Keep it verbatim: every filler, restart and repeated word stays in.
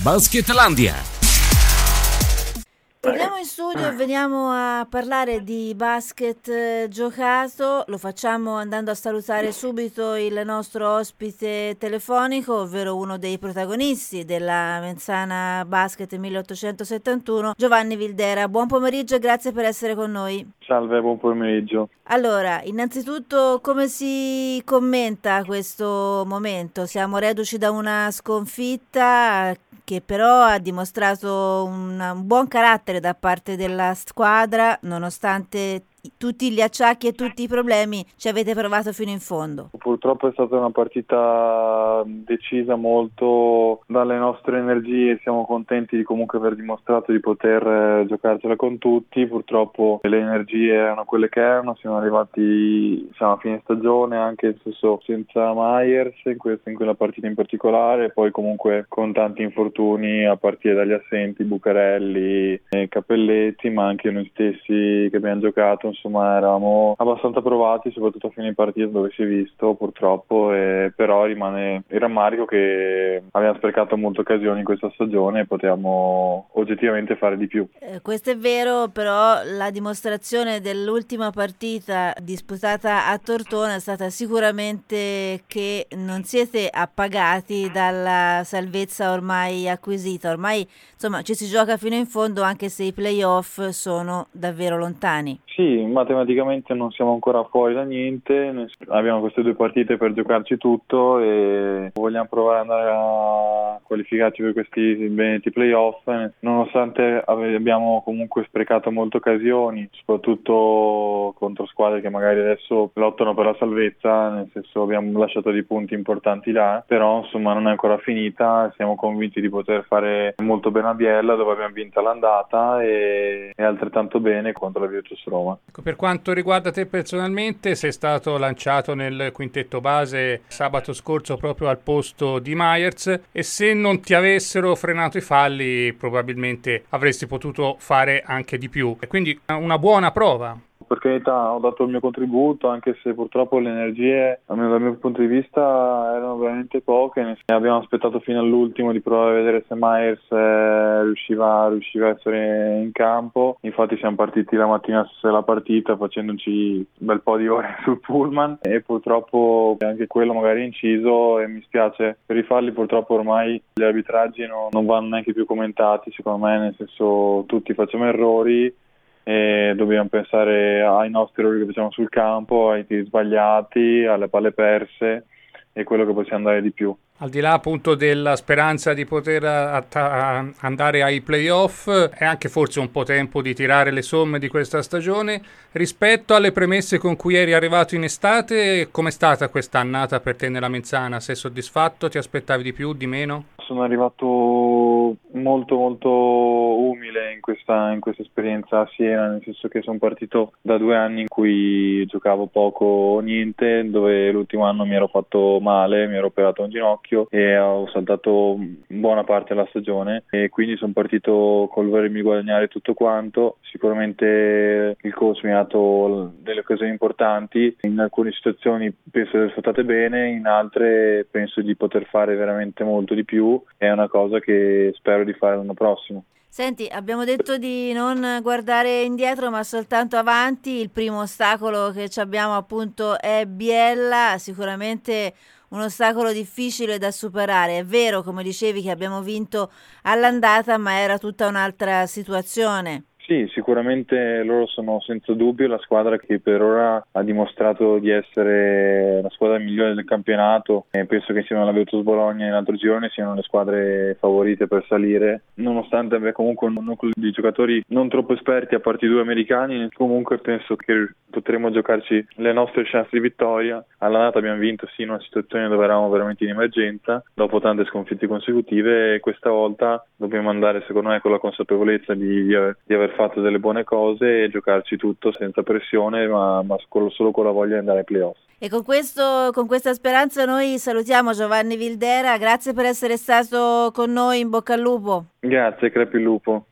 Basketlandia. Torniamo in studio e veniamo a parlare di basket eh, giocato. Lo facciamo andando a salutare subito il nostro ospite telefonico, ovvero uno dei protagonisti della Menzana Basket milleottocentosettantuno, Giovanni Vildera. Buon pomeriggio e grazie per essere con noi. Salve, buon pomeriggio. Allora, innanzitutto come si commenta questo momento? Siamo reduci da una sconfitta che però ha dimostrato un, un buon carattere da parte della squadra, nonostante tutti gli acciacchi e tutti i problemi ci avete provato fino in fondo. Purtroppo è stata una partita decisa molto dalle nostre energie, siamo contenti di comunque aver dimostrato di poter eh, giocarcela con tutti. Purtroppo le energie erano quelle che erano, siamo arrivati siamo a fine stagione anche stesso senza Myers in, questo, in quella partita in particolare, poi comunque con tanti infortuni a partire dagli assenti Bucarelli e Cappelletti, ma anche noi stessi che abbiamo giocato. Insomma, eravamo abbastanza provati, soprattutto a fine partita dove si è visto purtroppo, e però rimane il rammarico che abbiamo sprecato molte occasioni in questa stagione e potevamo oggettivamente fare di più. Eh, questo è vero, però la dimostrazione dell'ultima partita disputata a Tortona è stata sicuramente che non siete appagati dalla salvezza ormai acquisita. Ormai insomma ci si gioca fino in fondo, anche se i playoff sono davvero lontani. Sì, matematicamente non siamo ancora fuori da niente, abbiamo queste due partite per giocarci tutto e vogliamo provare ad andare a qualificarci per questi benedetti playoff, nonostante abbiamo comunque sprecato molte occasioni, soprattutto contro squadre che magari adesso lottano per la salvezza, nel senso abbiamo lasciato dei punti importanti là, però insomma non è ancora finita, siamo convinti di poter fare molto bene a Biella, dove abbiamo vinto l'andata, e, e altrettanto bene contro la Virtus Roma. Ecco, per quanto riguarda te personalmente, sei stato lanciato nel quintetto base sabato scorso proprio al posto di Myers, e se non ti avessero frenato i falli probabilmente avresti potuto fare anche di più, e quindi una buona prova. Per carità, ho dato il mio contributo, anche se purtroppo le energie dal mio, dal mio punto di vista erano veramente poche. Abbiamo aspettato fino all'ultimo di provare a vedere se Myers eh, riusciva, riusciva a essere in campo. Infatti siamo partiti la mattina sulla partita facendoci un bel po' di ore sul pullman, e purtroppo anche quello magari è inciso, e mi spiace per i falli. Purtroppo ormai gli arbitraggi non, non vanno neanche più commentati, secondo me, nel senso tutti facciamo errori e dobbiamo pensare ai nostri errori che facciamo sul campo, ai tiri sbagliati, alle palle perse e quello che possiamo dare di più. Al di là appunto della speranza di poter atta- andare ai playoff, è anche forse un po' tempo di tirare le somme di questa stagione. Rispetto alle premesse con cui eri arrivato in estate, com'è stata questa annata per te nella Menzana? Sei soddisfatto? Ti aspettavi di più, di meno? Sono arrivato molto molto umile in questa, in questa esperienza a Siena, nel senso che sono partito da due anni in cui giocavo poco o niente, dove l'ultimo anno mi ero fatto male, mi ero operato un ginocchio e ho saltato buona parte della stagione, e quindi sono partito col volermi guadagnare tutto quanto. Sicuramente il coach mi ha dato delle occasioni importanti, in alcune situazioni penso di essere state bene, in altre penso di poter fare veramente molto di più. È una cosa che spero di fare l'anno prossimo. Senti, abbiamo detto di non guardare indietro ma soltanto avanti. Il primo ostacolo che ci abbiamo appunto è Biella, sicuramente un ostacolo difficile da superare. È vero, come dicevi, che abbiamo vinto all'andata, ma era tutta un'altra situazione. Sì, sicuramente loro sono senza dubbio la squadra che per ora ha dimostrato di essere la squadra migliore del campionato, e penso che insieme alla Virtus Bologna in altro girone siano le squadre favorite per salire, nonostante abbia comunque un nucleo di giocatori non troppo esperti, a parte i due americani. Comunque penso che potremo giocarci le nostre chance di vittoria. All'andata abbiamo vinto sì in una situazione dove eravamo veramente in emergenza dopo tante sconfitte consecutive, e questa volta dobbiamo andare secondo me con la consapevolezza di, di, aver, di aver fatto delle buone cose e giocarci tutto senza pressione, ma, ma solo con la voglia di andare ai playoff. E con questo, con questa speranza noi salutiamo Giovanni Vildera. Grazie per essere stato con noi, in bocca al lupo. Grazie, crepi il lupo.